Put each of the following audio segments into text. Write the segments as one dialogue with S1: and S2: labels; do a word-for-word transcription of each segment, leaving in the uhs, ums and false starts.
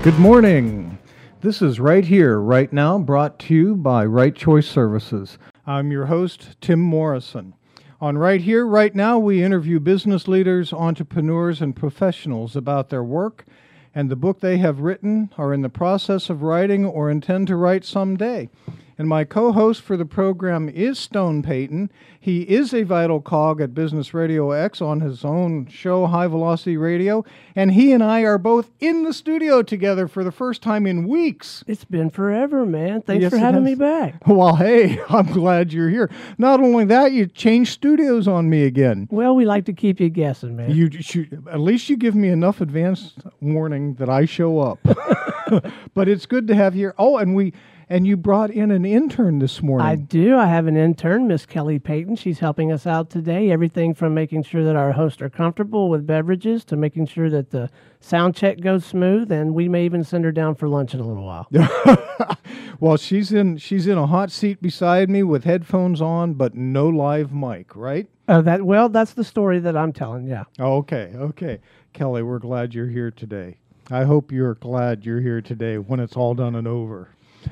S1: Good morning. This is Right Here, Right Now, brought to you by Right Choice Services. I'm your host, Tim Morrison. On Right Here, Right Now, we interview business leaders, entrepreneurs, and professionals about their work and the book they have written, are in the process of writing, or intend to write someday. And my co-host for the program is Stone Payton. He is a vital cog at Business Radio X on his own show, High Velocity Radio. And he and I are both in the studio together for the first time in weeks.
S2: It's been forever, man. Thanks
S1: Yes,
S2: for
S1: it
S2: having
S1: has.
S2: me back.
S1: Well, hey, I'm glad you're here. Not only that, you changed studios on me again.
S2: Well, we like to keep you guessing, man.
S1: You should, at least you give me enough advance warning that I show up. But it's good to have you here. Oh, and we... And you brought in an intern this morning.
S2: I do. I have an intern, Miss Kelly Payton. She's helping us out today. Everything from making sure that our hosts are comfortable with beverages to making sure that the sound check goes smooth, and we may even send her down for lunch in a little while.
S1: Well, she's in she's in a hot seat beside me with headphones on, but no live mic, right?
S2: Uh, that well, that's the story that I'm telling. Yeah.
S1: Okay, okay, Kelly, we're glad you're here today. I hope you're glad you're here today when it's all done and over.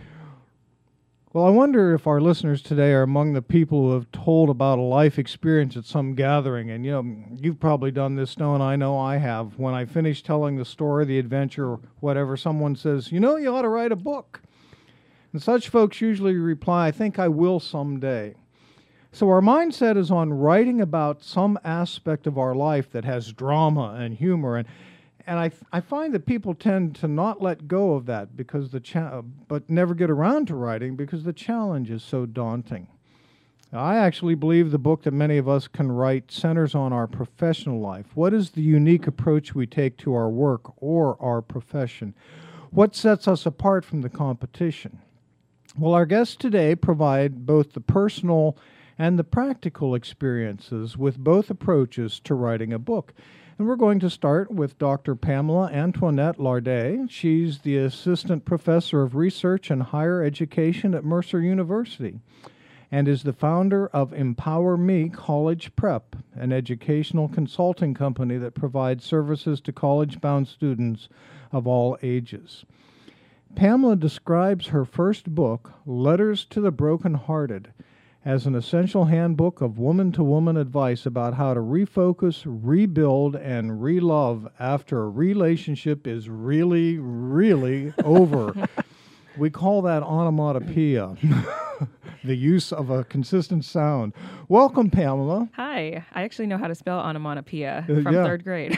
S1: Well, I wonder if our listeners today are among the people who have told about a life experience at some gathering. And, you know, you've probably done this, Stone. I know I have. When I finish telling the story, the adventure, or whatever, someone says, you know, you ought to write a book. And such folks usually reply, I think I will someday. So our mindset is on writing about some aspect of our life that has drama and humor. And And I I find that people tend to not let go of that because the cha- but never get around to writing because the challenge is so daunting. Now, I actually believe the book that many of us can write centers on our professional life. What is the unique approach we take to our work or our profession? What sets us apart from the competition? Well, our guests today provide both the personal and the practical experiences with both approaches to writing a book. And we're going to start with Doctor Pamela Antoinette Lardet. She's the Assistant Professor of Research and Higher Education at Mercer University and is the founder of Empower Me College Prep, an educational consulting company that provides services to college-bound students of all ages. Pamela describes her first book, Letters to the Broken-Hearted, as an essential handbook of woman-to-woman advice about how to refocus, rebuild, and relove after a relationship is really, really over. We call that onomatopoeia, the use of a consistent sound. Welcome, Pamela.
S3: Hi. I actually know how to spell onomatopoeia
S1: Uh,
S3: from
S1: yeah.
S3: third grade.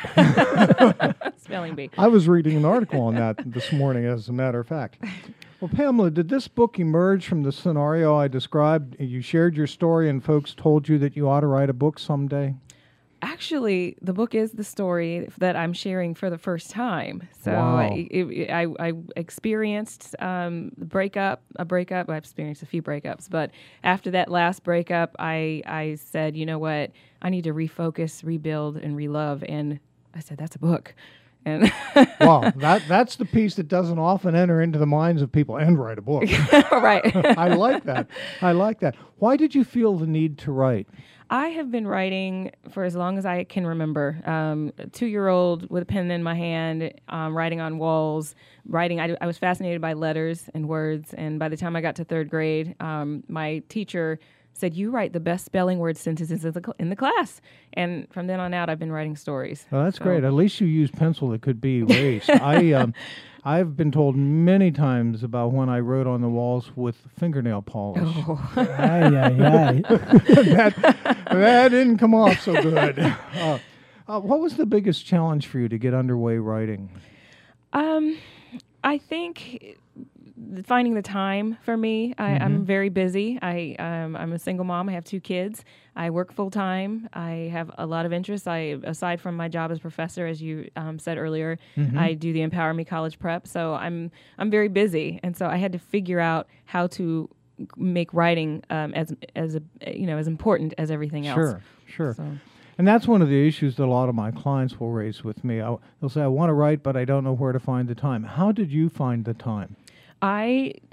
S3: Spelling bee.
S1: I was reading an article on that this morning, as a matter of fact. Well, Pamela, did this book emerge from the scenario I described? You shared your story and folks told you that you ought to write a book someday?
S3: Actually, the book is the story that I'm sharing for the first time. So
S1: Wow.
S3: I, it, I, I experienced um, the breakup, a breakup. I've experienced a few breakups, but after that last breakup, I, I said, you know what? I need to refocus, rebuild, and relove. And I said, that's a book. And
S1: Wow, that that's the piece that doesn't often enter into the minds of people, and write a book.
S3: right.
S1: I like that. I like that. Why did you feel the need to write?
S3: I have been writing for as long as I can remember. Um, a two-year-old with a pen in my hand, um, writing on walls, writing. I, I was fascinated by letters and words, and by the time I got to third grade, um, my teacher said, you write the best spelling word sentences in the, cl- in the class. And from then on out, I've been writing stories.
S1: Well, that's
S3: So-
S1: great. At least you use pencil that could be erased. I, um, I've been told many times about when I wrote on the walls with fingernail polish.
S3: Oh.
S2: Aye, aye, aye.
S1: that, that didn't come off so good. Uh, uh, what was the biggest challenge for you to get underway writing?
S3: Um, I think finding the time for me. I,
S1: Mm-hmm.
S3: I'm very busy. I um, I'm a single mom. I have two kids. I work full time. I have a lot of interests. I aside from my job as professor, as you um, said earlier,
S1: Mm-hmm.
S3: I do the Empower Me College Prep. So I'm I'm very busy, and so I had to figure out how to make writing um, as as a, you know as important as everything else.
S1: Sure, sure.
S3: So.
S1: And that's one of the issues that a lot of my clients will raise with me. I, they'll say, I want to write, but I don't know where to find the time. How did you find the time?
S3: I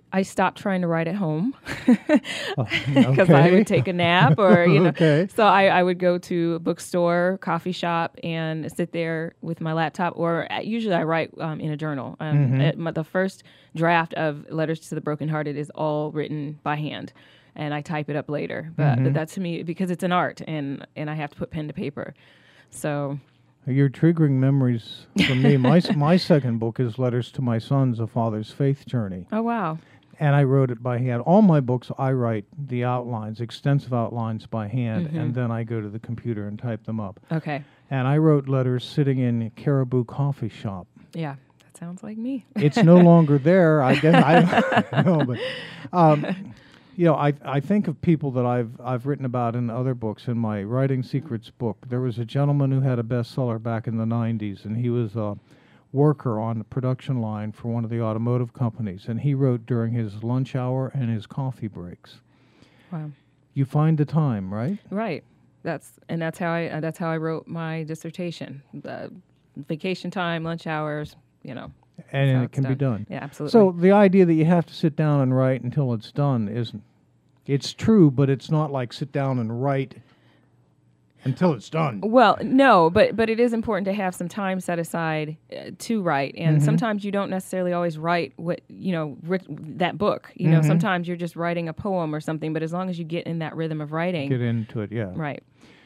S3: I stopped trying to write at home
S1: Oh,
S3: because I
S1: okay.
S3: would take a nap or, you know,
S1: Okay.
S3: so I, I would go to a bookstore, coffee shop, and sit there with my laptop, or uh, usually I write um, in a journal. Um,
S1: Mhm.
S3: it- my, the first draft of Letters to the Brokenhearted is all written by hand, and I type it up later. But,
S1: Mhm.
S3: but that to me, because it's an art, and, and I have to put pen to paper. So,
S1: You're triggering memories for me. My s- my second book is Letters to My Sons, A Father's Faith Journey.
S3: oh, wow.
S1: And I wrote it by hand. All my books, I write the outlines, extensive outlines by hand,
S3: Mhm.
S1: and then I go to the computer and type them up.
S3: Okay.
S1: And I wrote letters sitting in Caribou Coffee Shop.
S3: Yeah. That sounds like me.
S1: It's no longer there, I guess. I don't know, but um, you know, I I think of people that I've I've written about in other books. In my Writing Secrets book, there was a gentleman who had a bestseller back in the nineties, and he was a worker on the production line for one of the automotive companies, and he wrote during his lunch hour and his coffee breaks.
S3: Wow.
S1: You find the time, right?
S3: Right. That's and that's how I uh, that's how I wrote my dissertation. The vacation time, lunch hours, you know.
S1: And
S3: how
S1: it
S3: it's
S1: can be done.
S3: Yeah, absolutely.
S1: So the idea that you have to sit down and write until it's done isn't. It's true, but it's not like sit down and write until it's done.
S3: well, no, but but it is important to have some time set aside uh, to write, and
S1: Mhm.
S3: sometimes you don't necessarily always write what you know writ- that book. You know,
S1: Mhm.
S3: sometimes you're just writing a poem or something. But as long as you get in that rhythm of writing,
S1: Get into it, yeah.
S3: right?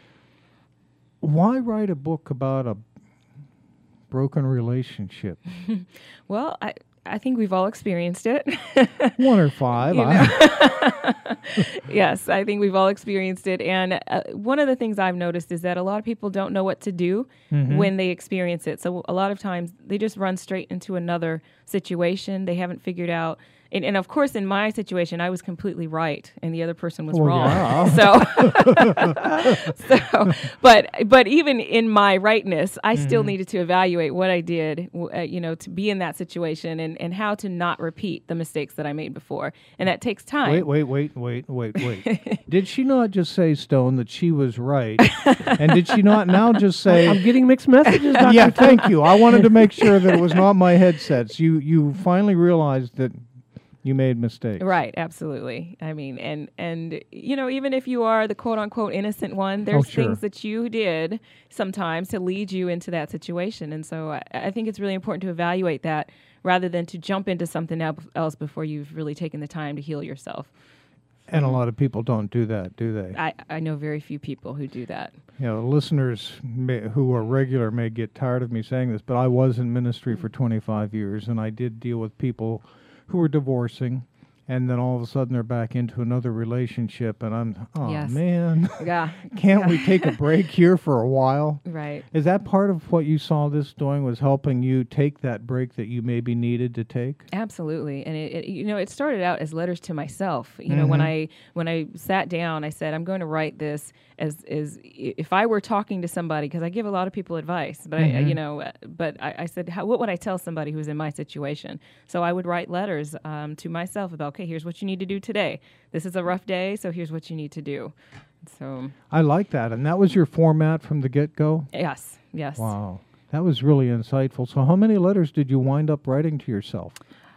S1: Why write a book about a broken relationship?
S3: Well, I I think we've all experienced it.
S1: One or five.
S3: You
S1: I-
S3: Yes, I think we've all experienced it. And uh, one of the things I've noticed is that a lot of people don't know what to do
S1: Mhm.
S3: when they experience it. So a lot of times they just run straight into another situation. They haven't figured out. And, and of course, in my situation, I was completely right, and the other person was
S1: Well,
S3: wrong.
S1: yeah.
S3: So, so, but but even in my rightness, I still
S1: Mhm.
S3: needed to evaluate what I did, w- uh, you know, to be in that situation, and, and how to not repeat the mistakes that I made before, and that takes time.
S1: Wait, wait, wait, wait, wait, wait. Did she not just say, Stone, that she was right? And did she not now just say,
S2: I'm getting mixed messages, Doctor
S1: yeah, thank you. I wanted to make sure that it was not my headsets. You you finally realized that you made mistakes.
S3: Right, absolutely. I mean, and and you know, even if you are the quote unquote innocent one, there's
S1: Oh, sure.
S3: things that you did sometimes to lead you into that situation, and so I, I think it's really important to evaluate that rather than to jump into something el- else before you've really taken the time to heal yourself.
S1: And a lot of people don't do that, do they?
S3: I, I know very few people who do that.
S1: You know, listeners may, who are regular may get tired of me saying this, but I was in ministry for twenty-five years, and I did deal with people who were divorcing, and then all of a sudden they're back into another relationship, and I'm, oh
S3: Yes.
S1: man,
S3: Yeah,
S1: can't we take a break here for a while?
S3: right.
S1: Is that part of what you saw this doing, was helping you take that break that you maybe needed to take?
S3: Absolutely, and it, it you know it started out as letters to myself. You know, when
S1: Mhm.
S3: I when I sat down, I said I'm going to write this as as i- if I were talking to somebody, because I give a lot of people advice, but I,
S1: Mhm.
S3: you know, uh, but I, I said, how, what would I tell somebody who's in my situation? So I would write letters um, to myself about, okay, here's what you need to do today. This is a rough day, so here's what you need to do. So
S1: I like that, and that was your format from the get-go?
S3: yes, yes.
S1: Wow, that was really insightful. So how many letters did you wind up writing to yourself?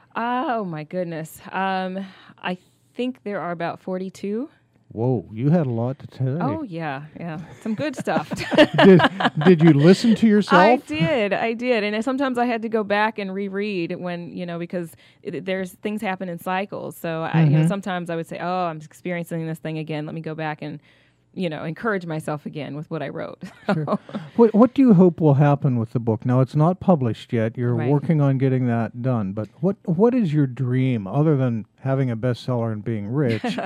S3: Oh my goodness. Um, I think there are about forty-two.
S1: Whoa, you had a lot to tell.
S3: Oh yeah, yeah, some good stuff.
S1: did, did you listen to yourself?
S3: I did, I did, and sometimes I had to go back and reread when you know because it, there's things happen in cycles. So I, you know,
S1: Mhm.
S3: sometimes I would say, "Oh, I'm experiencing this thing again. Let me go back and you know encourage myself again with what I wrote."
S1: Sure. What, what do you hope will happen with the book? Now, it's not published yet. You're
S3: Right.
S1: working on getting that done. But what what is your dream, other than having a bestseller and being rich?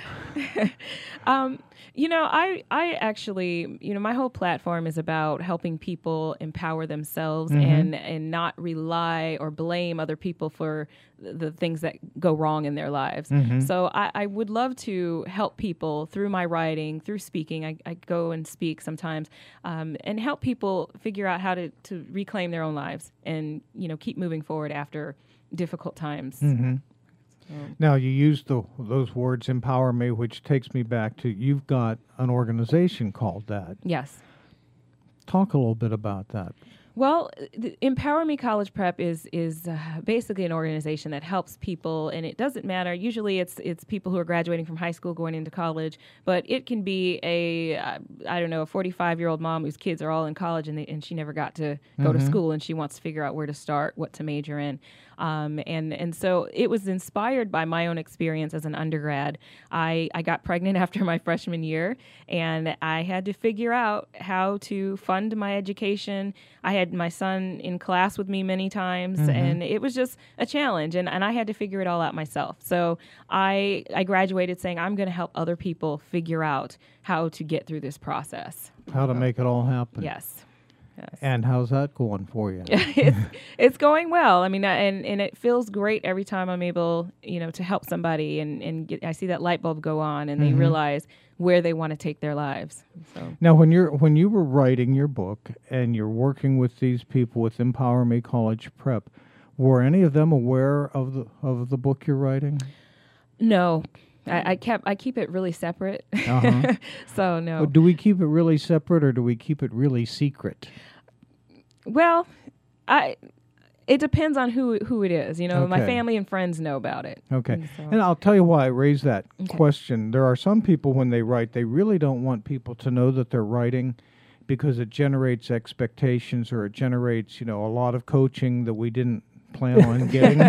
S3: Um, you know, I I actually, you know, my whole platform is about helping people empower themselves
S1: Mhm.
S3: and and not rely or blame other people for the, the things that go wrong in their lives.
S1: Mhm.
S3: So I, I would love to help people through my writing, through speaking. I, I go and speak sometimes, um, and help people figure out how to, to reclaim their own lives and you know keep moving forward after difficult times.
S1: hmm Now, you used the, those words, empower me, which takes me back to, you've got an organization called that.
S3: Yes.
S1: Talk a little bit about that.
S3: Well, the Empower Me College Prep is is uh, basically an organization that helps people, and it doesn't matter. Usually, it's it's people who are graduating from high school going into college, but it can be a uh, I don't know a forty-five year old mom whose kids are all in college and they, and she never got to go
S1: Mm-hmm.
S3: to school, and she wants to figure out where to start, what to major in, um, and and so it was inspired by my own experience as an undergrad. I I got pregnant after my freshman year, and I had to figure out how to fund my education. I had my son in class with me many times,
S1: Mm-hmm.
S3: and it was just a challenge, and, and I had to figure it all out myself. So I I graduated saying I'm going to help other people figure out how to get through this process.
S1: How to make it all happen.
S3: Yes. Yes.
S1: And how's that going for you?
S3: it's, it's going well. I mean, I- and, and it feels great every time I'm able, you know, to help somebody, and, and get, I see that light bulb go on, and
S1: Mm-hmm.
S3: they realize where they want to take their lives. So
S1: Now, when you're when you were writing your book and you're working with these people with Empower Me College Prep, were any of them aware of the of the book you're writing?
S3: no, I, I kept I keep it really separate.
S1: Uh-huh.
S3: so no.
S1: Or do we keep it really separate, or do we keep it really secret?
S3: Well, I. It depends on who who it is. You know, my
S1: Okay.
S3: family and friends know about it.
S1: Okay.
S3: And so-
S1: And I'll tell you why I raised that
S3: Okay.
S1: question. There are some people, when they write, they really don't want people to know that they're writing because it generates expectations, or it generates, you know, a lot of coaching that we didn't plan on getting.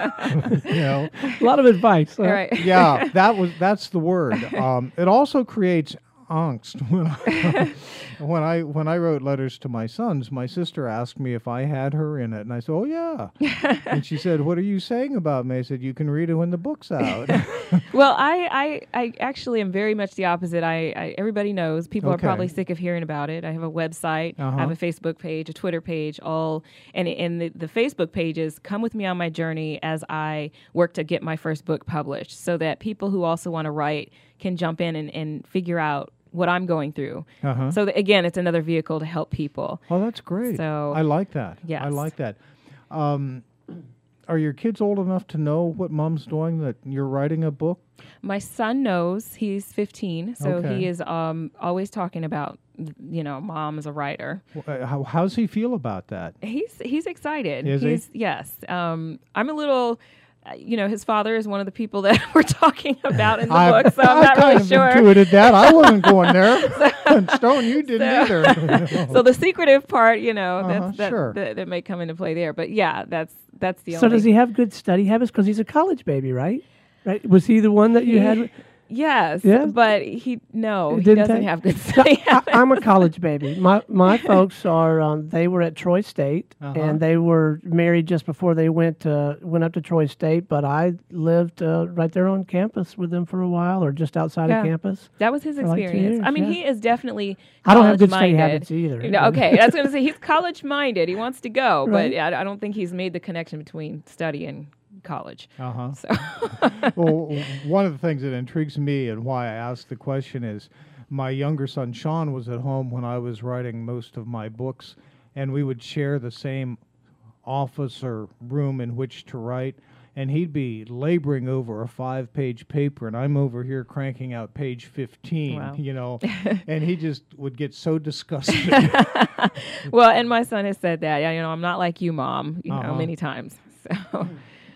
S1: you know.
S2: A lot of advice. huh?
S3: All right.
S1: Yeah, that was that's the word. Um, it also creates angst. When I, when I when I wrote letters to my sons, my sister asked me if I had her in it, and I said, "Oh yeah." And she said, "What are you saying about me?" I said, "You can read it when the book's out."
S3: Well, I, I, I actually am very much the opposite. I, I everybody knows. People
S1: Okay.
S3: are probably sick of hearing about it. I have a website,
S1: Uh-huh.
S3: I have a Facebook page, a Twitter page, all and and the, the Facebook pages come with me on my journey as I work to get my first book published, so that people who also want to write can jump in and, and figure out what I'm going through.
S1: Uh-huh.
S3: So that, again, it's another vehicle to help people.
S1: Oh, that's great.
S3: So-
S1: I like that. I
S3: Yes.
S1: like that. Um, are your kids old enough to know what Mom's doing, that you're writing a book?
S3: My son knows. He's fifteen, so
S1: Okay.
S3: he is um, always talking about, you know, Mom is a writer.
S1: Wh- uh, How, how's he feel about that?
S3: He's he's excited.
S1: Is he?
S3: he's yes. Um, I'm a little. Uh, you know, his father is one of the people that we're talking about in the
S1: I,
S3: book, so I'm
S1: I
S3: not
S1: kind
S3: really
S1: of
S3: sure.
S1: intuited that. I wasn't going there. And Stone, you didn't either.
S3: So the secretive part, you know,
S1: Uh-huh,
S3: that's, that,
S1: sure.
S3: that that may come into play there. But yeah, that's that's the
S2: So
S3: only.
S2: does he have good study habits? Because he's a college baby, right? Right? Was he the one that you had?
S3: Yes,
S2: Yeah?
S3: but he no, he
S2: Didn't
S3: doesn't
S2: they?
S3: have good study
S2: I,
S3: habits.
S2: I'm a college baby. My my folks are. Um, they were at Troy State,
S1: Uh-huh.
S2: and they were married just before they went uh, went up to Troy State. But I lived uh, right there on campus with them for a while, or just outside
S3: Yeah.
S2: of campus.
S3: That was his
S2: For like two
S3: experience.
S2: years,
S3: I mean,
S2: yeah.
S3: he is definitely.
S2: I don't have good study
S3: college-minded.
S2: habits either.
S3: You know, okay, I was going to say he's college minded. He wants to go,
S2: Right.
S3: but I, I don't think he's made the connection between study and college.
S1: Uh-huh.
S3: So
S1: Well, w- one of the things that intrigues me and why I asked the question is my younger son, Sean, was at home when I was writing most of my books, and we would share the same office or room in which to write, and he'd be laboring over a five-page paper, and I'm over here cranking out page fifteen,
S3: Wow.
S1: you know, and he just would get so disgusted.
S3: well, and my son has said that. Yeah, you know, I'm not like you, Mom. You
S1: Uh-huh.
S3: know, many times. So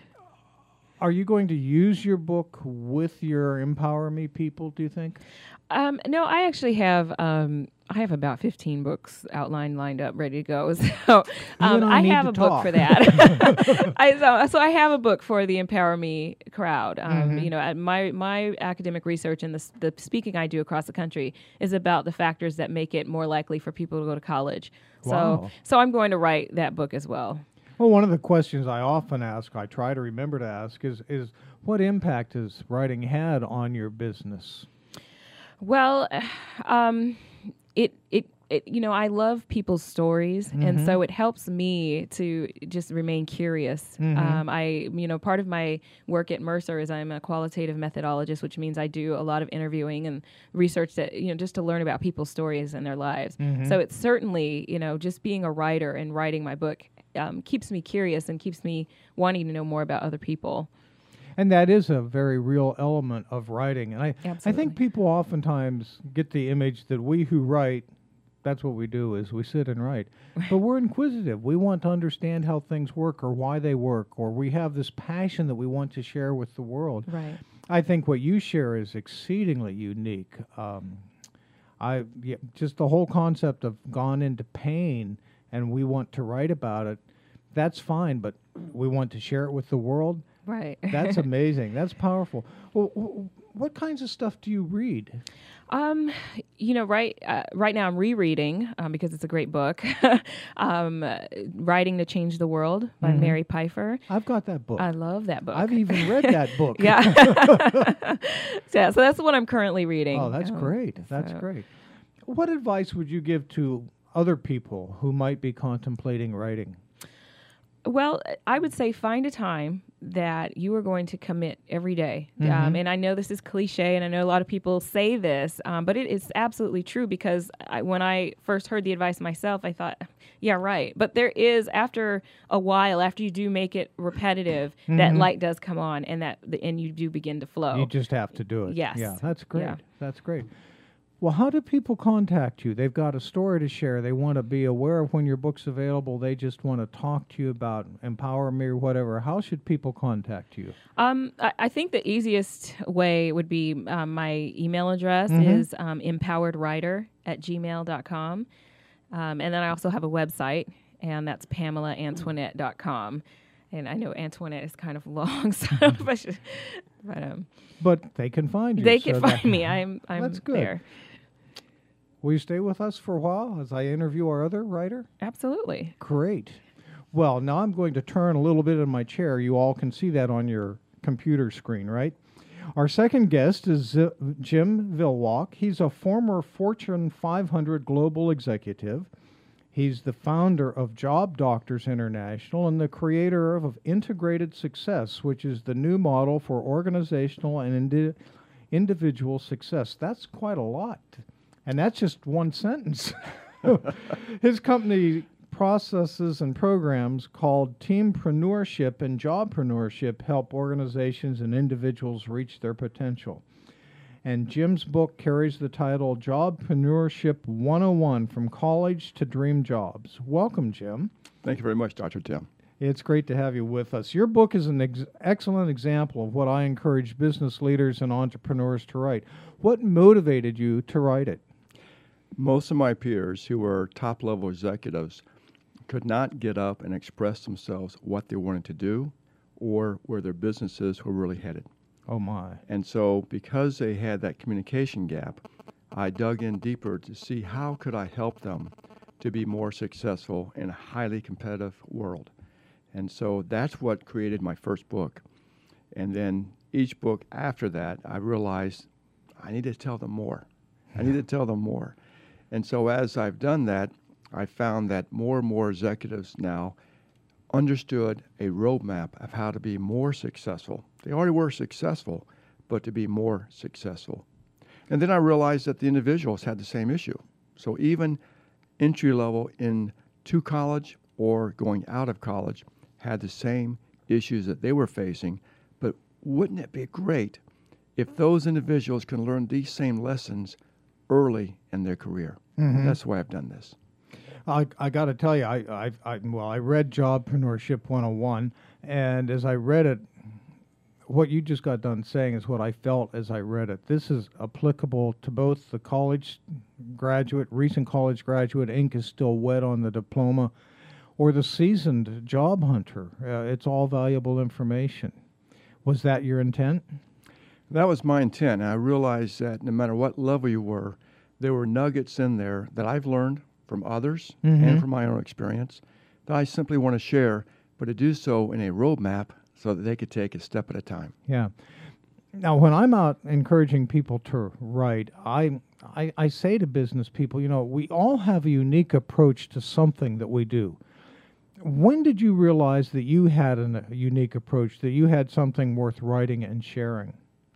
S1: Are you going to use your book with your Empower Me people, do you think?
S3: Um, no, I actually have. Um, I have about fifteen books outlined, lined up, ready to go. So um,
S1: and I
S3: I
S1: need
S3: have
S1: to
S3: a book
S1: talk.
S3: for that. I, so, so I have a book for the Empower Me crowd. Um,
S1: Mm-hmm.
S3: You know, at my my academic research and the s- the speaking I do across the country is about the factors that make it more likely for people to go to college.
S1: Wow.
S3: So so I'm going to write that book as well.
S1: Well, one of the questions I often ask, I try to remember to ask, is is what impact has writing had on your business?
S3: Well, um, it, it it you know I love people's stories, and so it helps me to just remain curious. Um, I you know part of my work at Mercer is I'm a qualitative methodologist, which means I do a lot of interviewing and research that you know just to learn about people's stories and their lives. So it's certainly you know just being a writer and writing my book um, keeps me curious and keeps me wanting to know more about other people.
S1: And that is a very real element of writing. And I, I
S3: Absolutely.
S1: think people oftentimes get the image that we who write, that's what we do is we sit and write. But we're inquisitive. We want to understand how things work or why they work, or we have this passion that we want to share with the world.
S3: Right.
S1: I think what you share is exceedingly unique. Um, I yeah, just the whole concept of gone into pain and we want to write about it. That's fine, but we want to share it with the world.
S3: Right.
S1: That's amazing. That's powerful. Well, w- what kinds of stuff do you read?
S3: Um, you know, right uh, right now I'm rereading um, because it's a great book. um, uh, Writing to Change the World by
S1: Mhm.
S3: Mary Pfeiffer.
S1: I've got that book.
S3: I love that book.
S1: I've even read that book.
S3: yeah. yeah. So that's the one I'm currently reading.
S1: Oh, that's
S3: Um,
S1: great. That's
S3: so-
S1: great. What advice would you give to other people who might be contemplating writing?
S3: Well, I would say find a time that you are going to commit every day. Um,
S1: Mhm.
S3: and I know this is cliche, and I know a lot of people say this, um, but it is absolutely true because I, when I first heard the advice myself, I thought, yeah, right. But there is, after a while, after you do make it repetitive, that
S1: Mhm.
S3: light does come on, and that the, and you do begin to flow.
S1: You just have to do it.
S3: Yes.
S1: Yeah, that's great.
S3: Yeah.
S1: That's great. Well, how do people contact you? They've got a story to share. They want to be aware of when your book's available. They just want to talk to you about Empower Me or whatever. How should people contact you?
S3: Um, I, I think the easiest way would be um, my email address
S1: Mhm.
S3: is um, empoweredwriter at gmail dot com. Um, and then I also have a website, and that's pamela antoinette dot com. And I know Antoinette is kind of long, so I don't know if I should, but um,
S1: But they can find you.
S3: they
S1: so
S3: can
S1: that-
S3: find me. I'm I'm
S1: That's good.
S3: there.
S1: Will you stay with us for a while as I interview our other writer?
S3: Absolutely.
S1: Great. Well, now I'm going to turn a little bit in my chair. You all can see that on your computer screen, right? Our second guest is Z- Jim Vilwalk. He's a former Fortune five hundred global executive. He's the founder of Job Doctors International and the creator of, of Integrated Success, which is the new model for organizational and indi- individual success. That's quite a lot. And that's just one sentence. His company processes and programs called Teampreneurship and Jobpreneurship help organizations and individuals reach their potential. And Jim's book carries the title Jobpreneurship one oh one From College to Dream Jobs. Welcome, Jim.
S4: Thank you very much, Doctor Tim.
S1: It's great to have you with us. Your book is an ex- excellent example of what I encourage business leaders and entrepreneurs to write. What motivated you to write it?
S4: Most of my peers who were top-level executives could not get up and express themselves what they wanted to do or where their businesses were really headed.
S1: Oh, my.
S4: And so because they had that communication gap, I dug in deeper to see how could I help them to be more successful in a highly competitive world. And so that's what created my first book. And then each book after that, I realized I need to tell them more. I need to tell them more. And so as I've done that, I found that more and more executives now understood a roadmap of how to be more successful. They already were successful, but to be more successful. And then I realized that the individuals had the same issue. So even entry level into college or going out of college had the same issues that they were facing. But wouldn't it be great if those individuals can learn these same lessons early in their career?
S1: Mhm.
S4: That's why I've done this.
S1: I, I got to tell you, I, I, I, well, I read Jobpreneurship one oh one, and as I read it, what you just got done saying is what I felt as I read it. This is applicable to both the college graduate, recent college graduate, ink is still wet on the diploma, or the seasoned job hunter. Uh, it's all valuable information. Was that your intent?
S4: That was my intent. And I realized that no matter what level you were, there were nuggets in there that I've learned from others
S1: Mhm.
S4: and from my own experience that I simply want to share, but to do so in a roadmap so that they could take a step at a time.
S1: Yeah. Now, when I'm out encouraging people to write, I, I I say to business people, you know, we all have a unique approach to something that we do. When did you realize that you had an, a unique approach, that you had something worth writing and sharing?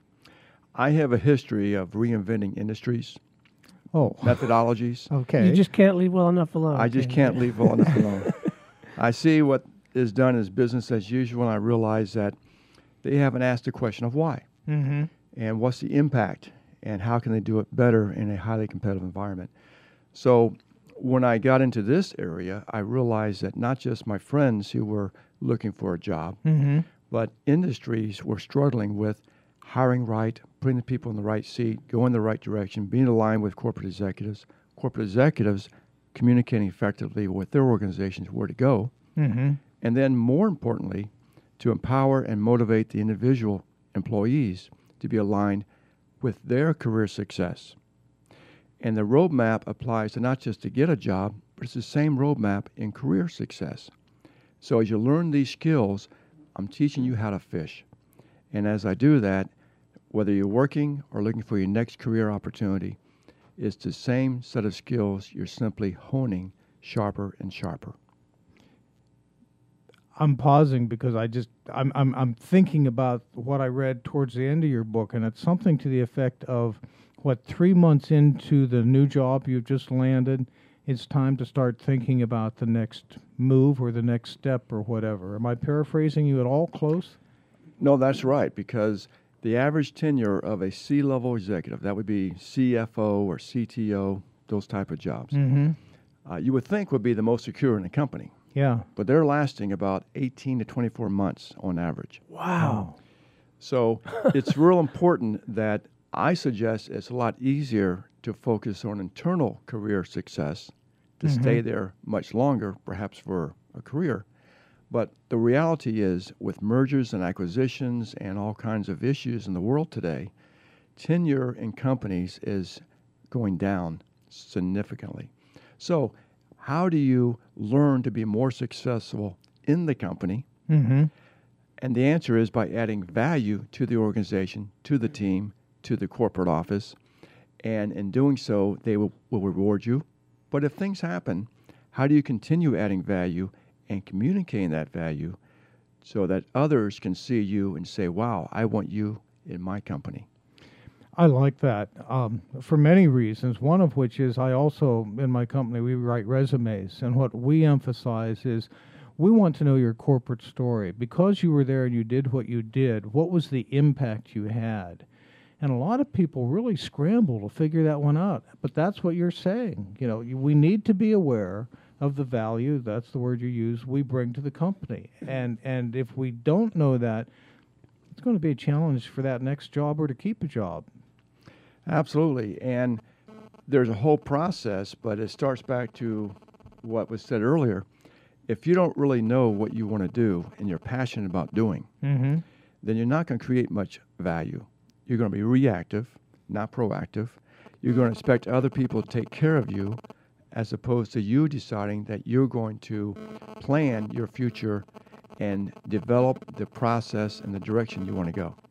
S4: I have a history of reinventing industries,
S1: Oh,
S4: methodologies.
S1: okay.
S2: You just can't leave well enough alone.
S4: I just
S2: can
S4: can't
S2: you?
S4: leave well enough alone. I see what is done as business as usual, and I realize that they haven't asked the question of why
S1: Mm-hmm.
S4: and what's the impact and how can they do it better in a highly competitive environment. So when I got into this area, I realized that not just my friends who were looking for a job,
S1: Mm-hmm.
S4: but industries were struggling with hiring right, putting the people in the right seat, going in the right direction, being aligned with corporate executives, corporate executives communicating effectively with their organizations where to go,
S1: Mm-hmm.
S4: and then more importantly, to empower and motivate the individual employees to be aligned with their career success. And the roadmap applies to not just to get a job, but it's the same roadmap in career success. So as you learn these skills, I'm teaching you how to fish. And as I do that, whether you're working or looking for your next career opportunity, it's the same set of skills you're simply honing sharper and sharper.
S1: I'm pausing because I just I'm I'm I'm thinking about what I read towards the end of your book, and it's something to the effect of what three months into the new job you've just landed, it's time to start thinking about the next move or the next step or whatever. Am I paraphrasing you at all close?
S4: No, that's right, because the average tenure of a C-level executive, that would be C F O or C T O, those type of jobs,
S1: Mm-hmm.
S4: uh, you would think would be the most secure in the company.
S1: Yeah.
S4: But they're lasting about eighteen to twenty-four months on average.
S1: Wow.
S4: So it's real important that I suggest it's a lot easier to focus on internal career success, to
S1: Mhm.
S4: stay there much longer, perhaps for a career. But the reality is, with mergers and acquisitions and all kinds of issues in the world today, tenure in companies is going down significantly. So how do you learn to be more successful in the company?
S1: Mm-hmm.
S4: And the answer is by adding value to the organization, to the team, to the corporate office. And in doing so, they will, will reward you. But if things happen, how do you continue adding value and communicating that value so that others can see you and say, wow, I want you in my company?
S1: I like that um, for many reasons, one of which is I also, in my company, we write resumes. And what we emphasize is we want to know your corporate story. Because you were there and you did what you did, what was the impact you had? And a lot of people really scramble to figure that one out. But that's what you're saying. You know, you, we need to be aware of the value, that's the word you use, we bring to the company. And and if we don't know that, it's going to be a challenge for that next job or to keep a job.
S4: Absolutely. And there's a whole process, but it starts back to what was said earlier. If you don't really know what you want to do and you're passionate about doing,
S1: Mm-hmm.
S4: then you're not going to create much value. You're going to be reactive, not proactive. You're going to expect other people to take care of you as opposed to you deciding that you're going to plan your future and develop the process and the direction you want to go.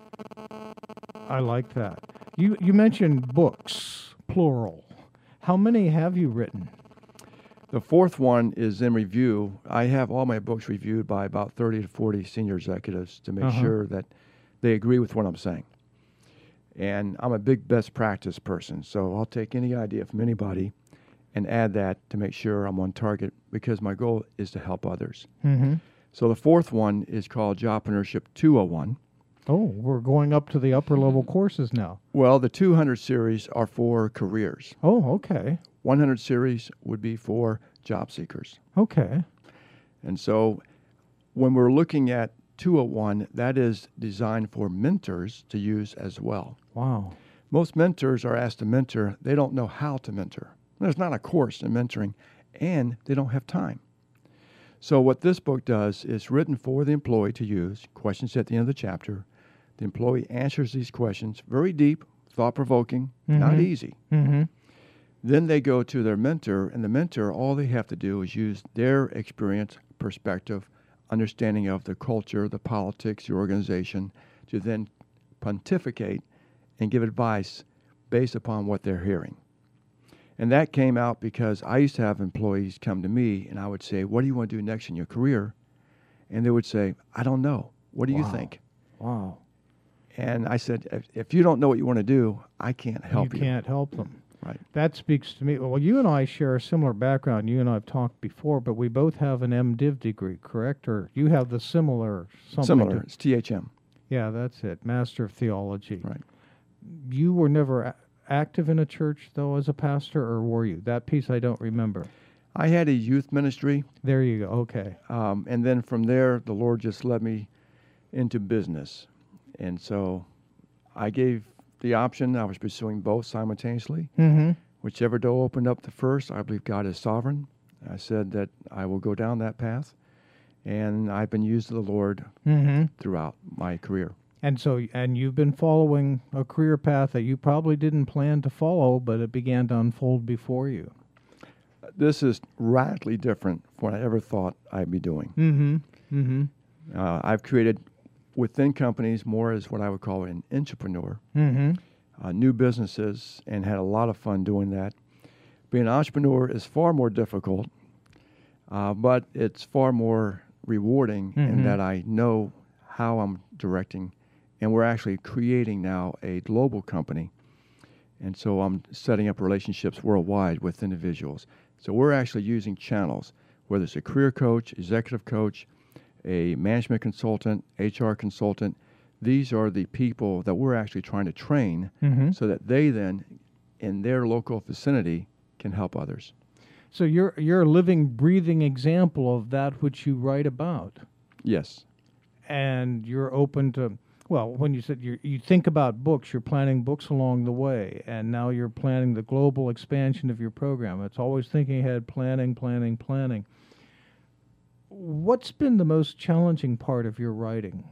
S1: I like that. You you mentioned books, plural. How many have you written?
S4: The fourth one is in review. I have all my books reviewed by about thirty to forty senior executives to make
S1: Uh-huh.
S4: sure that they agree with what I'm saying. And I'm a big best practice person, so I'll take any idea from anybody and add that to make sure I'm on target because my goal is to help others.
S1: Mm-hmm.
S4: So the fourth one is called Jobpreneurship two oh one.
S1: Oh, we're going up to the upper level courses now.
S4: Well, the two hundred series are for careers.
S1: Oh, okay.
S4: one hundred series would be for job seekers.
S1: Okay.
S4: And so when we're looking at two oh one, that is designed for mentors to use as well.
S1: Wow.
S4: Most mentors are asked to mentor. They don't know how to mentor. There's not a course in mentoring, and they don't have time. So what this book does is written for the employee to use, questions at the end of the chapter. The employee answers these questions, very deep, thought-provoking, not
S1: Mhm.
S4: easy.
S1: Mm-hmm.
S4: Then they go to their mentor, and the mentor, all they have to do is use their experience, perspective, understanding of the culture, the politics, the organization, to then pontificate and give advice based upon what they're hearing. And that came out because I used to have employees come to me, and I would say, what do you want to do next in your career? And they would say, I don't know. What do you
S1: Wow.
S4: think?
S1: Wow.
S4: And I said, if, if you don't know what you want to do, I can't help you.
S1: You can't help them.
S4: Right.
S1: That speaks to me. Well, you and I share a similar background. You and I have talked before, but we both have an MDiv degree, correct? Or you have the similar something.
S4: Similar.
S1: to-
S4: It's T H M.
S1: yeah, that's it. Master of Theology.
S4: Right.
S1: You were never a- active in a church, though, as a pastor, or were you? That piece I don't remember.
S4: I had a youth ministry,
S1: There you go. Okay.
S4: um, and then from there, the Lord just led me into business. And so I gave the option. I was pursuing both simultaneously.
S1: Mm-hmm.
S4: Whichever door opened up the first, I believe God is sovereign. I said that I will go down that path, and I've been used of the Lord
S1: Mm-hmm.
S4: throughout my career.
S1: And so, and you've been following a career path that you probably didn't plan to follow, but it began to unfold before you.
S4: This is radically different from what I ever thought I'd be doing.
S1: Mm-hmm. Mm-hmm.
S4: Uh, I've created within companies more as what I would call an entrepreneur,
S1: Mm-hmm.
S4: uh, new businesses, and had a lot of fun doing that. Being an entrepreneur is far more difficult, uh, but it's far more rewarding in
S1: Mhm.
S4: that I know how I'm directing, and we're actually creating now a global company. And so I'm setting up relationships worldwide with individuals. So we're actually using channels, whether it's a career coach, executive coach, a management consultant, H R consultant. These are the people that we're actually trying to train
S1: Mm-hmm.
S4: so that they then, in their local vicinity, can help others.
S1: So you're you're a living, breathing example of that which you write about,
S4: Yes.
S1: and you're open to. Well, when you said you you think about books, you're planning books along the way, and now you're planning the global expansion of your program. It's always thinking ahead, planning, planning, planning. What's been the most challenging part of your writing?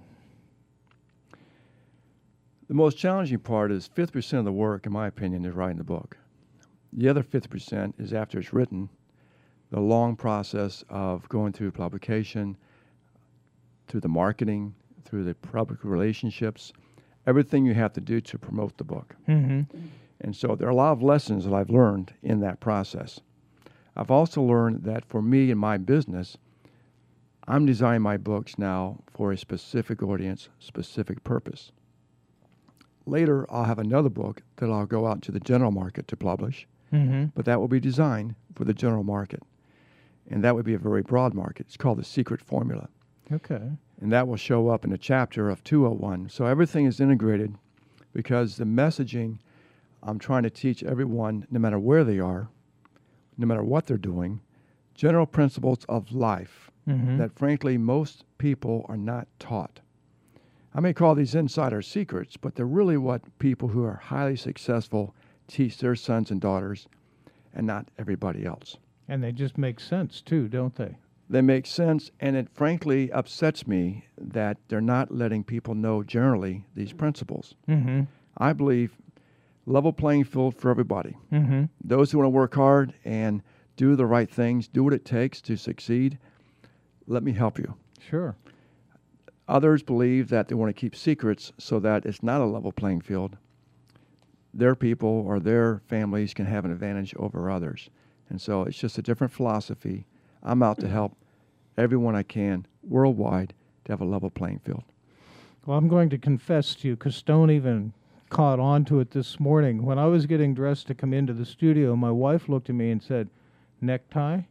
S4: The most challenging part is fifty percent of the work, in my opinion, is writing the book. The other fifty percent is after it's written, the long process of going through publication, through the marketing, through the public relationships, everything you have to do to promote the book.
S1: Mm-hmm.
S4: And so there are a lot of lessons that I've learned in that process. I've also learned that for me and my business, I'm designing my books now for a specific audience, specific purpose. Later, I'll have another book that I'll go out to the general market to publish,
S1: Mm-hmm.
S4: but that will be designed for the general market. And that would be a very broad market. It's called The Secret Formula.
S1: Okay.
S4: And that will show up in a chapter of two oh one. So everything is integrated because the messaging I'm trying to teach everyone, no matter where they are, no matter what they're doing, general principles of life
S1: Mm-hmm.
S4: that frankly most people are not taught. I may call these insider secrets, but they're really what people who are highly successful teach their sons and daughters and not everybody else.
S1: And they just make sense too, don't they?
S4: They make sense, and it frankly upsets me that they're not letting people know generally these principles.
S1: Mm-hmm.
S4: I believe level playing field for everybody.
S1: Mm-hmm.
S4: Those who want to work hard and do the right things, do what it takes to succeed, let me help you.
S1: Sure.
S4: Others believe that they want to keep secrets so that it's not a level playing field. Their people or their families can have an advantage over others. And so it's just a different philosophy. I'm out to help everyone I can worldwide to have a level playing field.
S1: Well, I'm going to confess to you, because Stone even caught on to it this morning. When I was getting dressed to come into the studio, my wife looked at me and said, "Necktie?"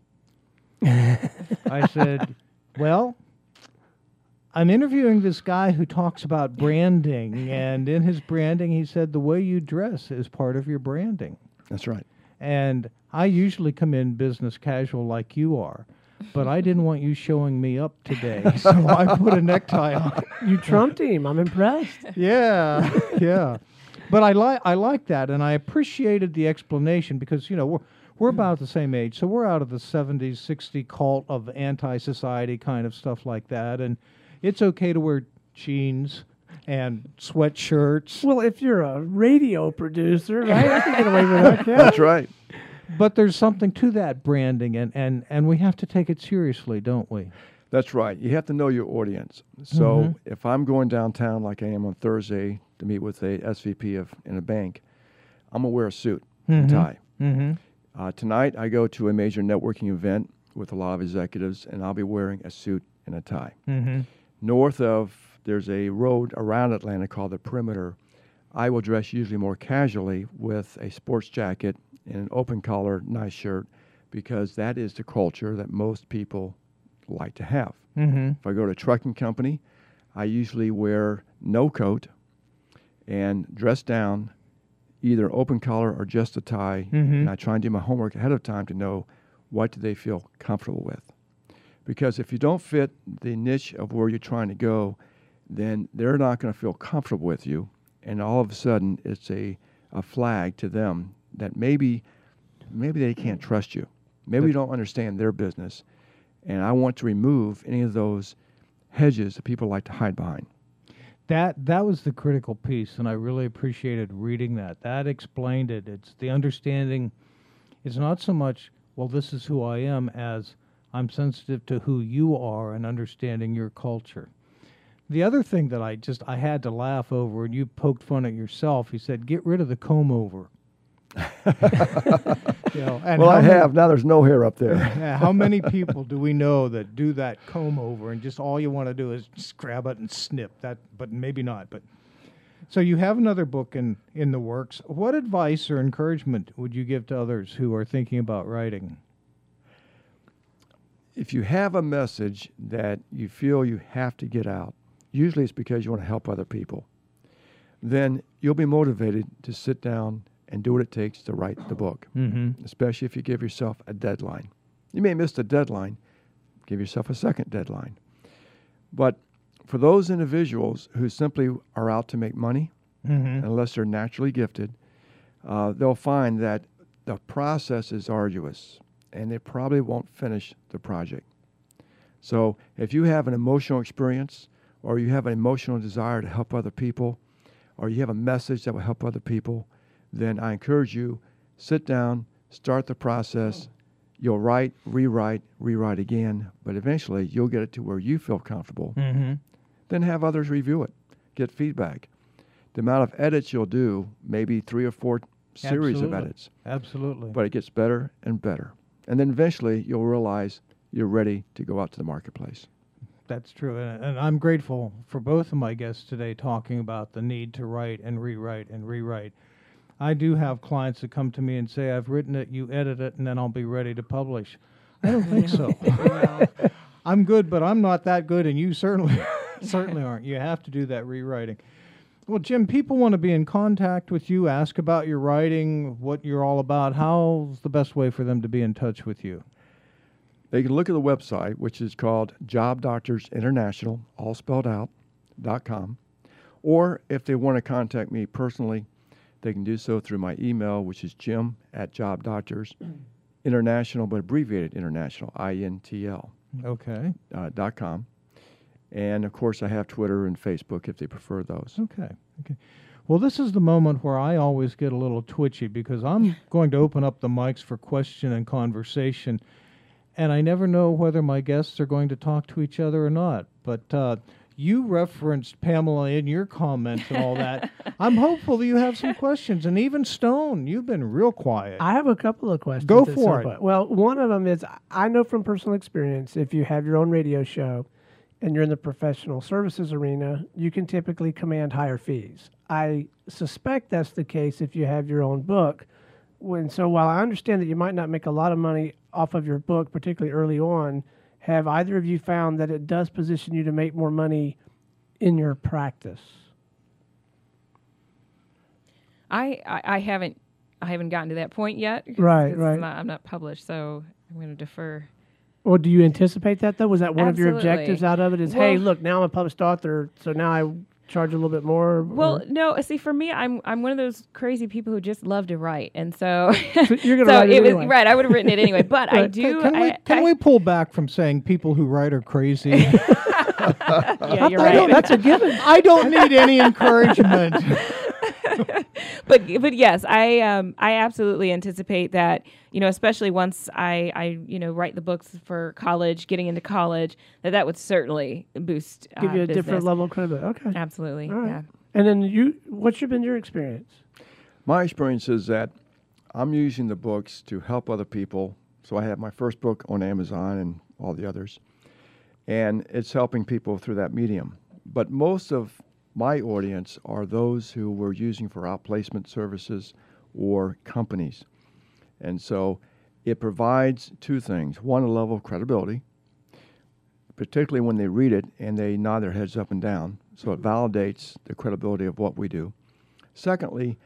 S1: I said, "Well, I'm interviewing this guy who talks about branding, and in his branding, he said the way you dress is part of your branding.
S4: That's right.
S1: And I usually come in business casual like you are, but I didn't want you showing me up today, so I put a necktie on."
S2: You trumped him. I'm impressed.
S1: Yeah, yeah. But I like I like that, and I appreciated the explanation because you know we're we're about the same age, so we're out of the seventies, sixties cult of anti-society kind of stuff like that, and it's okay to wear jeans and sweatshirts.
S2: Well, if you're a radio producer, right? I can get away with that. Yeah.
S4: That's right.
S1: But there's something to that branding, and, and, and we have to take it seriously, don't we?
S4: That's right. You have to know your audience. So
S1: Mhm.
S4: if I'm going downtown like I am on Thursday to meet with a S V P of in a bank, I'm going to wear a suit and
S1: Mhm.
S4: tie.
S1: Mm-hmm.
S4: Uh, tonight, I go to a major networking event with a lot of executives, and I'll be wearing a suit and a tie.
S1: Mm-hmm.
S4: North of, there's a road around Atlanta called the Perimeter. I will dress usually more casually with a sports jacket and an open collar, nice shirt, because that is the culture that most people like to have.
S1: Mm-hmm.
S4: If I go to a trucking company, I usually wear no coat and dress down either open collar or just a tie,
S1: Mhm.
S4: and I try and do my homework ahead of time to know what do they feel comfortable with. Because if you don't fit the niche of where you're trying to go, then they're not going to feel comfortable with you, and all of a sudden it's a, a flag to them that maybe maybe they can't trust you. Maybe you don't understand their business, and I want to remove any of those hedges that people like to hide behind.
S1: That that was the critical piece, and I really appreciated reading that. That explained it. It's the understanding. It's not so much, well, this is who I am, as I'm sensitive to who you are and understanding your culture. The other thing that I just I had to laugh over, and you poked fun at yourself. You said, "Get rid of the comb over." You know, and
S4: Well,
S1: how
S4: I
S1: many-
S4: have. Now there's no hair up there.
S1: Yeah, how many people do we know that do that comb over and just all you want to do is just grab it and snip that, but maybe not. But so you have another book in, in the works. What advice or encouragement would you give to others who are thinking about writing?
S4: If you have a message that you feel you have to get out, usually it's because you want to help other people, then you'll be motivated to sit down and do what it takes to write the book,
S1: Mm-hmm.
S4: especially if you give yourself a deadline. You may miss the deadline, give yourself a second deadline. But for those individuals who simply are out to make money,
S1: Mm-hmm.
S4: unless they're naturally gifted, uh, they'll find that the process is arduous, and they probably won't finish the project. So if you have an emotional experience, or you have an emotional desire to help other people, or you have a message that will help other people, then I encourage you, sit down, start the process. You'll write, rewrite, rewrite again, but eventually you'll get it to where you feel comfortable.
S1: Mm-hmm.
S4: Then have others review it, get feedback. The amount of edits you'll do, maybe three or four series
S1: Absolutely.
S4: of edits,
S1: Absolutely.
S4: but it gets better and better. And then eventually you'll realize you're ready to go out to the marketplace.
S1: That's true. And, and I'm grateful for both of my guests today talking about the need to write and rewrite and rewrite. I do have clients that come to me and say, I've written it, you edit it, and then I'll be ready to publish. I don't think so. I'm good, but I'm not that good, and you certainly certainly aren't. You have to do that rewriting. Well, Jim, people want to be in contact with you, ask about your writing, what you're all about. How's the best way for them to be in touch with you?
S4: They can look at the website, which is called Job Doctors International, all spelled out, dot com. Or if they want to contact me personally, they can do so through my email, which is jim at Job Doctors International, but abbreviated International, I N T L,
S1: Okay.
S4: uh, dot com. And, of course, I have Twitter and Facebook if they prefer those.
S1: Okay. Okay. Well, this is the moment where I always get a little twitchy because I'm going to open up the mics for question and conversation, and I never know whether my guests are going to talk to each other or not. But uh, you referenced Pamela in your comments and all that. I'm hopeful that you have some questions. And even Stone, you've been real quiet.
S2: I have a couple of questions.
S1: Go
S2: at
S1: for
S2: some
S1: it.
S2: point. Well, one of them is I know from personal experience, if you have your own radio show and you're in the professional services arena, you can typically command higher fees. I suspect that's the case if you have your own book. When so while I understand that you might not make a lot of money off of your book, particularly early on, have either of you found that it does position you to make more money in your practice?
S3: I, I, I haven't I haven't gotten to that point yet. 'cause
S2: Right,
S3: it's
S2: right.
S3: Not, I'm not published, so I'm going to defer.
S2: Or do you anticipate that, though? Was that one of your
S3: Absolutely.
S2: objectives out of it is, hey,
S3: Well-
S2: look, now I'm a published author, so now I charge a little bit more?
S3: Well,
S2: or-
S3: no. See, for me, I'm I'm one of those crazy people who just love to write, and so
S2: So you're gonna
S3: so
S2: write it
S3: it was
S2: anyway.
S3: right. I would have written it anyway, but I
S2: Right.
S3: do.
S1: Can, we,
S3: I,
S1: can
S3: I,
S1: we pull back from saying people who write are crazy?
S3: Yeah, you're
S1: I don't-
S3: right.
S2: That's a given.
S1: I don't need any encouragement.
S3: but but yes, I um I absolutely anticipate that, you know, especially once I I you know write the books for college, getting into college, that that would certainly boost
S2: Give
S3: uh,
S2: you a
S3: business.
S2: different level of credibility. Okay.
S3: Absolutely,
S2: All right.
S3: yeah.
S2: And then you, what's your, been your experience?
S4: My experience is that I'm using the books to help other people. So I have my first book on Amazon and all the others, and it's helping people through that medium. But most of my audience are those who we're using for outplacement services or companies. And so it provides two things. One, a level of credibility, particularly when they read it and they nod their heads up and down. So it validates the credibility of what we do. Secondly,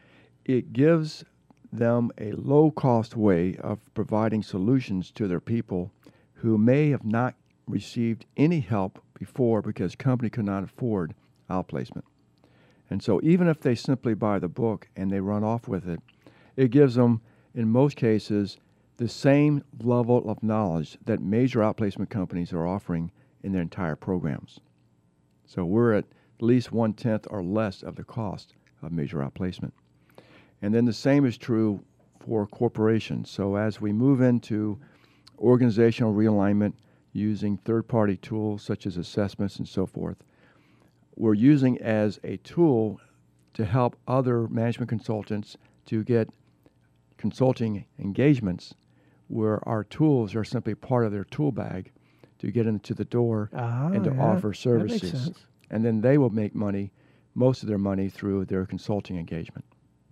S4: it gives them a low-cost way of providing solutions to their people who may have not received any help before because company could not afford outplacement. And so even if they simply buy the book and they run off with it, it gives them, in most cases, the same level of knowledge that major outplacement companies are offering in their entire programs. So we're at least one-tenth or less of the cost of major outplacement. And then the same is true for corporations. So as we move into organizational realignment using third-party tools such as assessments and so forth, we're using as a tool to help other management consultants to get consulting engagements where our tools are simply part of their tool bag to get into the door
S2: Ah,
S4: and to
S2: yeah.
S4: offer
S2: That makes
S4: services.
S2: sense.
S4: And then they will make money, most of their money, through their consulting engagement.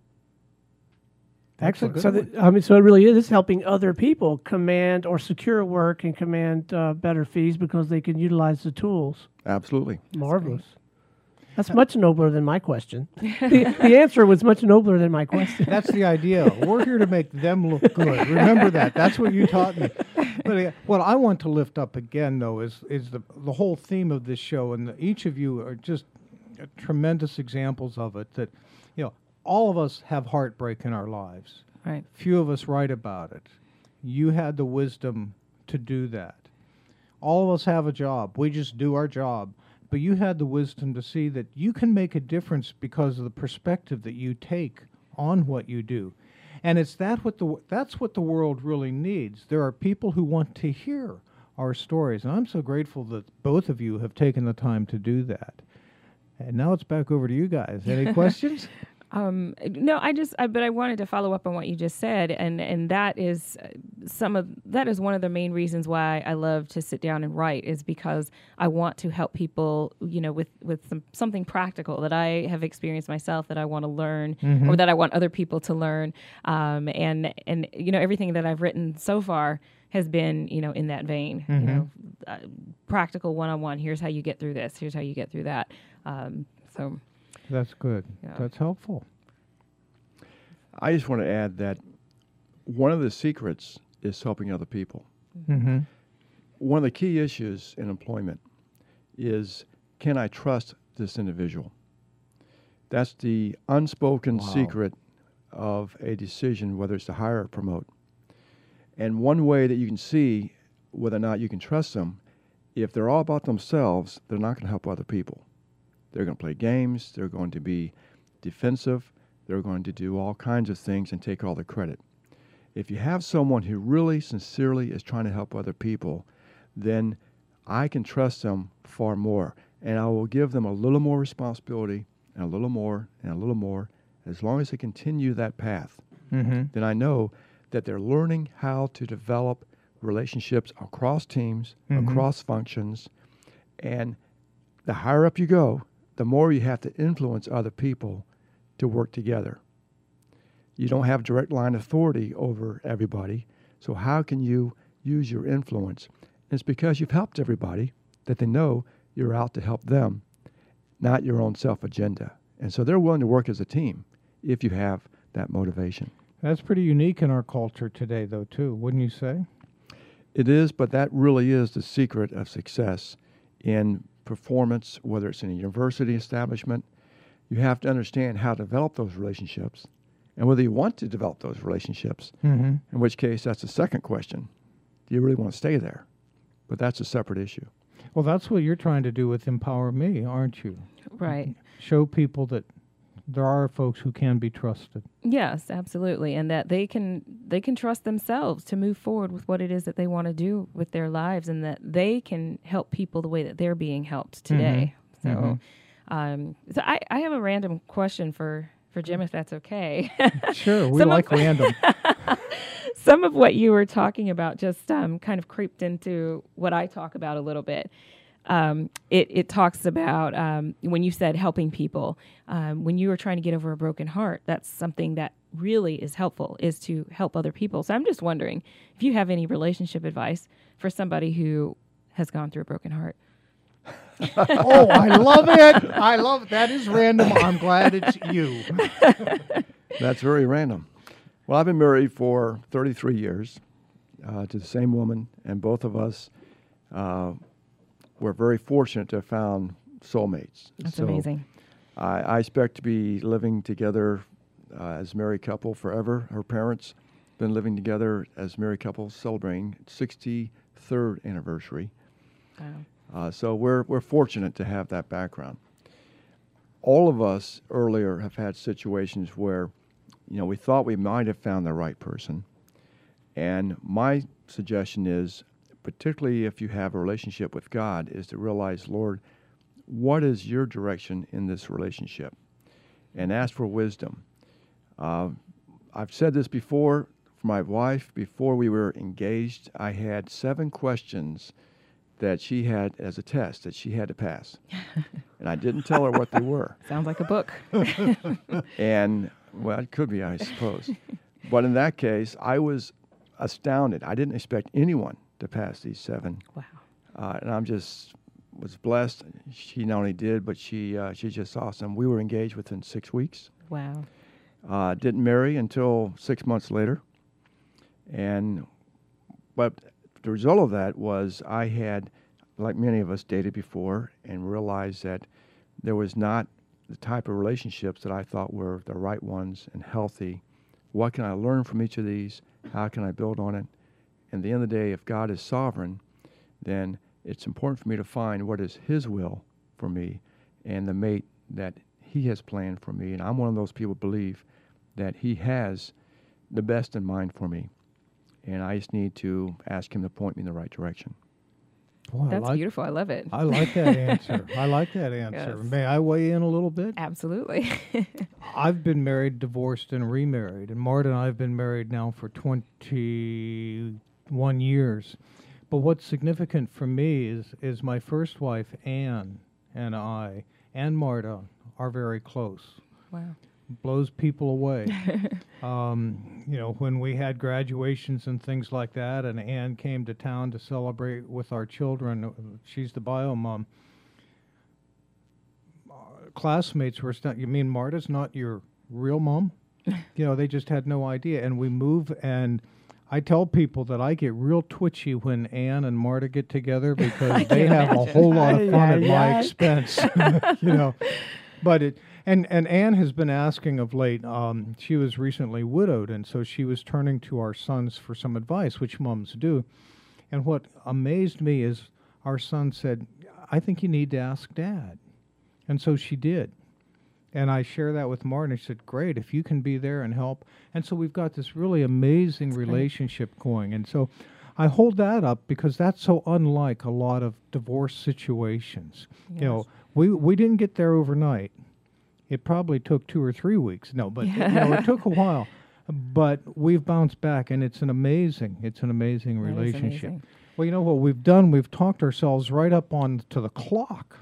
S1: That's a
S2: Excellent.
S1: good
S2: So,
S1: one.
S2: that, I mean, so it really is helping other people command or secure work and command uh, better fees because they can utilize the tools.
S4: Absolutely.
S2: Marvelous. That's much nobler than my question. the, the answer was much nobler than my question.
S1: That's the idea. We're here to make them look good. Remember that. That's what you taught me. But uh, what I want to lift up again, though, is is the the whole theme of this show, and the, each of you are just uh, tremendous examples of it. That, you know, all of us have heartbreak in our lives.
S3: Right.
S1: Few of us write about it. You had the wisdom to do that. All of us have a job. We just do our job. But you had the wisdom to see that you can make a difference because of the perspective that you take on what you do. And it's that what the that's what the world really needs. There are people who want to hear our stories. And I'm so grateful that both of you have taken the time to do that. And now it's back over to you guys. Any questions?
S3: Um, no, I just, I, but I wanted to follow up on what you just said, and and that is uh, some of that is one of the main reasons why I love to sit down and write, is because I want to help people, you know, with with some something practical that I have experienced myself, that I want to learn,
S1: Mhm.
S3: or that I want other people to learn, um, and and you know, everything that I've written so far has been, you know, in that vein,
S1: Mhm.
S3: you know, uh, practical one-on-one. Here's how you get through this. Here's how you get through that. Um, so.
S1: That's good.
S3: Yeah.
S1: That's helpful.
S4: I just want to add that one of the secrets is helping other people.
S1: Mm-hmm.
S4: One of the key issues in employment is, can I trust this individual? That's the unspoken
S1: Wow.
S4: secret of a decision, whether it's to hire or promote. And one way that you can see whether or not you can trust them, if they're all about themselves, they're not going to help other people. They're going to play games. They're going to be defensive. They're going to do all kinds of things and take all the credit. If you have someone who really sincerely is trying to help other people, then I can trust them far more. And I will give them a little more responsibility and a little more and a little more. As long as they continue that path,
S1: Mm-hmm.
S4: then I know that they're learning how to develop relationships across teams,
S1: Mhm.
S4: across functions. And the higher up you go, the more you have to influence other people to work together. You don't have direct line authority over everybody, so how can you use your influence? And it's because you've helped everybody that they know you're out to help them, not your own self-agenda. And so they're willing to work as a team if you have that motivation.
S1: That's pretty unique in our culture today, though, too, wouldn't you say?
S4: It is, but that really is the secret of success in performance, whether it's in a university establishment. You have to understand how to develop those relationships and whether you want to develop those relationships,
S1: Mm-hmm.
S4: in which case that's the second question. Do you really want to stay there? But that's a separate issue.
S1: Well, that's what you're trying to do with Empower Me, aren't you?
S3: Right.
S1: Show people that there are folks who can be trusted.
S3: Yes, absolutely, and that they can they can trust themselves to move forward with what it is that they want to do with their lives, and that they can help people the way that they're being helped today. So,
S1: Mhm.
S3: um, so I, I have a random question for for Jim, if that's okay.
S1: Sure, we
S3: Some of-
S1: like random.
S3: Some of what you were talking about just um, kind of creeped into what I talk about a little bit. Um, it, it talks about um, when you said helping people, um, when you were trying to get over a broken heart, that's something that really is helpful, is to help other people. So I'm just wondering if you have any relationship advice for somebody who has gone through a broken heart.
S1: Oh, I love it. I love it. That is random. I'm glad it's you.
S4: That's very random. Well, I've been married for thirty-three years uh, to the same woman, and both of us uh, were very fortunate to have found soulmates.
S3: That's
S4: so
S3: amazing.
S4: I, I expect to be living together uh, as a married couple forever. Her parents been living together as a married couple, celebrating sixty-third anniversary.
S3: Wow.
S4: Uh, so we're we're fortunate to have that background. All of us earlier have had situations where, you know, we thought we might have found the right person. And my suggestion is, particularly if you have a relationship with God, is to realize, Lord, what is your direction in this relationship? And ask for wisdom. Uh, I've said this before for my wife. Before we were engaged, I had seven questions that she had as a test that she had to pass. And I didn't tell her what they were.
S3: Sounds like a book.
S4: And, well, it could be, I suppose. But in that case, I was astounded. I didn't expect anyone to pass these seven.
S3: Wow.
S4: Uh, and I'm just was blessed. She not only did, but she uh, she's just awesome. We were engaged within six weeks.
S3: Wow.
S4: Uh, didn't marry until six months later. And, but the result of that was I had, like many of us, dated before and realized that there was not the type of relationships that I thought were the right ones and healthy. What can I learn from each of these? How can I build on it? And at the end of the day, if God is sovereign, then it's important for me to find what is His will for me and the mate that He has planned for me. And I'm one of those people who believe that He has the best in mind for me. And I just need to ask Him to point me in the right direction.
S1: Boy,
S3: That's
S1: I like,
S3: beautiful. I love it.
S1: I like that answer. I like that answer.
S3: Yes.
S1: May I weigh in a little bit?
S3: Absolutely.
S1: I've been married, divorced, and remarried. And Marta and I have been married now for twenty-one years. But what's significant for me is, is my first wife, Anne, and I, and Marta, are very close.
S3: Wow.
S1: Blows people away. um, you know, when we had graduations and things like that, and Anne came to town to celebrate with our children, uh, she's the bio mom. Uh, classmates were, st- you mean Marta's not your real mom? You know, they just had no idea. And we move, and I tell people that I get real twitchy when Anne and Marta get together because they have a whole lot of fun at my expense. You know, but it. And and Anne has been asking of late. Um, she was recently widowed, and so she was turning to our sons for some advice, which moms do. And what amazed me is our son said, "I think you need to ask Dad," and so she did. And I share that with Martin. He said, "Great, if you can be there and help." And so we've got this really amazing that's relationship great. going. And so I hold that up because that's so unlike a lot of divorce situations. Yes. You know, we we didn't get there overnight. It probably took two or three weeks. No, but yeah. you know, it took a while. But we've bounced back, and it's an amazing, it's an amazing that relationship. Amazing. Well, you know what we've done? We've talked ourselves right up on to the clock.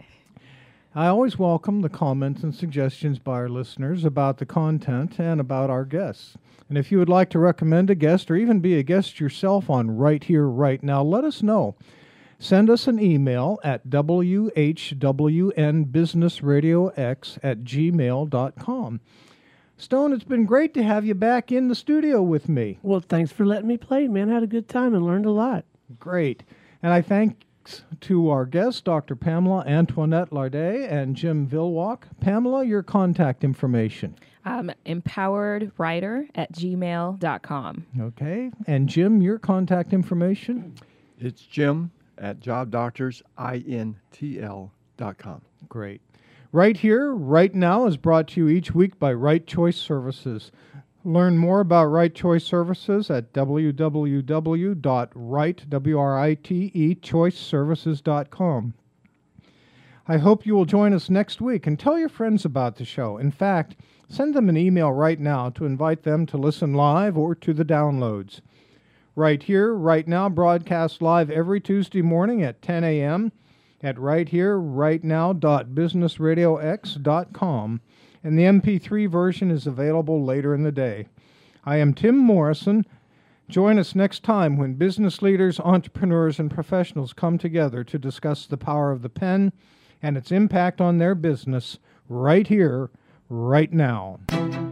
S1: I always welcome the comments and suggestions by our listeners about the content and about our guests. And if you would like to recommend a guest or even be a guest yourself on Right Here, Right Now, let us know. Send us an email at w h w n business radio x at gmail dot com. Stone, it's been great to have you back in the studio with me.
S2: Well, thanks for letting me play, man. I had a good time and learned a lot.
S1: Great. And I thank to our guests, Doctor Pamela Antoinette Lardet and Jim Vilwalk. Pamela, your contact information.
S3: Um, empoweredwriter at gmail dot com.
S1: Okay. And Jim, your contact information?
S4: It's Jim at job doctors intl dot com.
S1: Great. Right Here, Right Now is brought to you each week by Right Choice Services. Learn more about Right Choice Services at w w w dot right choice services dot com. I hope you will join us next week and tell your friends about the show. In fact, send them an email right now to invite them to listen live or to the downloads. Right Here, Right Now broadcasts live every Tuesday morning at ten a.m. at right here right now dot business radio x dot com, and the M P three version is available later in the day. I am Tim Morrison. Join us next time when business leaders, entrepreneurs, and professionals come together to discuss the power of the pen and its impact on their business right here, right now.